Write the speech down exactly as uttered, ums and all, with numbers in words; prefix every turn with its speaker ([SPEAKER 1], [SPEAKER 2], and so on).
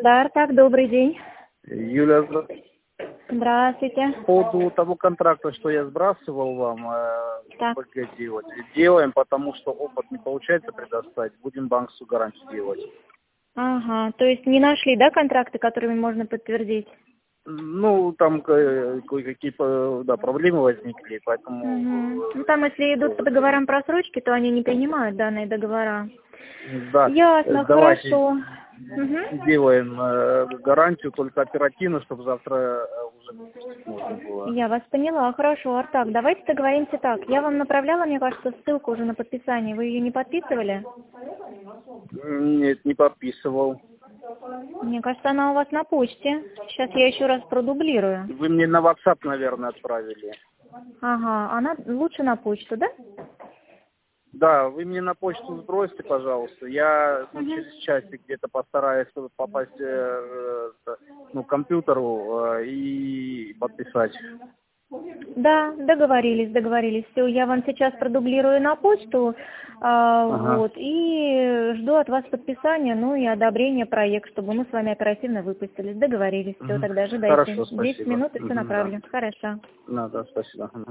[SPEAKER 1] Да, так, добрый день.
[SPEAKER 2] Юля, здравствуйте.
[SPEAKER 1] Здравствуйте.
[SPEAKER 2] По поводу того контракта, что я сбрасывал вам, э,
[SPEAKER 1] Так.
[SPEAKER 2] ОПГ делать. Делаем, потому что опыт не получается предоставить. Будем банковскую гарантию делать.
[SPEAKER 1] Ага, то есть не нашли, да, контракты, которыми можно подтвердить?
[SPEAKER 2] Ну, там э, кое-какие э, да, проблемы возникли, поэтому...
[SPEAKER 1] Угу. Ну,
[SPEAKER 2] э,
[SPEAKER 1] там, если идут по договорам просрочки, то они не принимают данные договора.
[SPEAKER 2] Да, э,
[SPEAKER 1] Ясно,
[SPEAKER 2] давайте
[SPEAKER 1] хорошо. Угу.
[SPEAKER 2] делаем э, гарантию только оперативно, чтобы завтра э, уже выпустить можно было.
[SPEAKER 1] Я вас поняла, хорошо. Артак, давайте договоримся так. Я вам направляла, мне кажется, ссылку уже на подписание. Вы ее не подписывали?
[SPEAKER 2] Нет, не подписывал.
[SPEAKER 1] Мне кажется, она у вас на почте. Сейчас я еще раз продублирую.
[SPEAKER 2] Вы мне на WhatsApp, наверное, отправили.
[SPEAKER 1] Ага, она лучше на почту, да?
[SPEAKER 2] Да, вы мне на почту сбросьте, пожалуйста. Я ну,
[SPEAKER 1] Угу.
[SPEAKER 2] через часик где-то постараюсь попасть э, э, ну, к компьютеру э, и подписать.
[SPEAKER 1] Да, договорились, договорились. Все, я вам сейчас продублирую на почту, а,
[SPEAKER 2] Ага.
[SPEAKER 1] вот, и жду от вас подписания, ну и одобрения проекта, чтобы мы с вами оперативно выпустились. Договорились. Все,
[SPEAKER 2] Мгм.
[SPEAKER 1] тогда ожидайте.
[SPEAKER 2] Хорошо,
[SPEAKER 1] Десять
[SPEAKER 2] спасибо.
[SPEAKER 1] минут и все
[SPEAKER 2] Мгм, да.
[SPEAKER 1] направлю. Хорошо.
[SPEAKER 2] Да, да, спасибо. Мгм.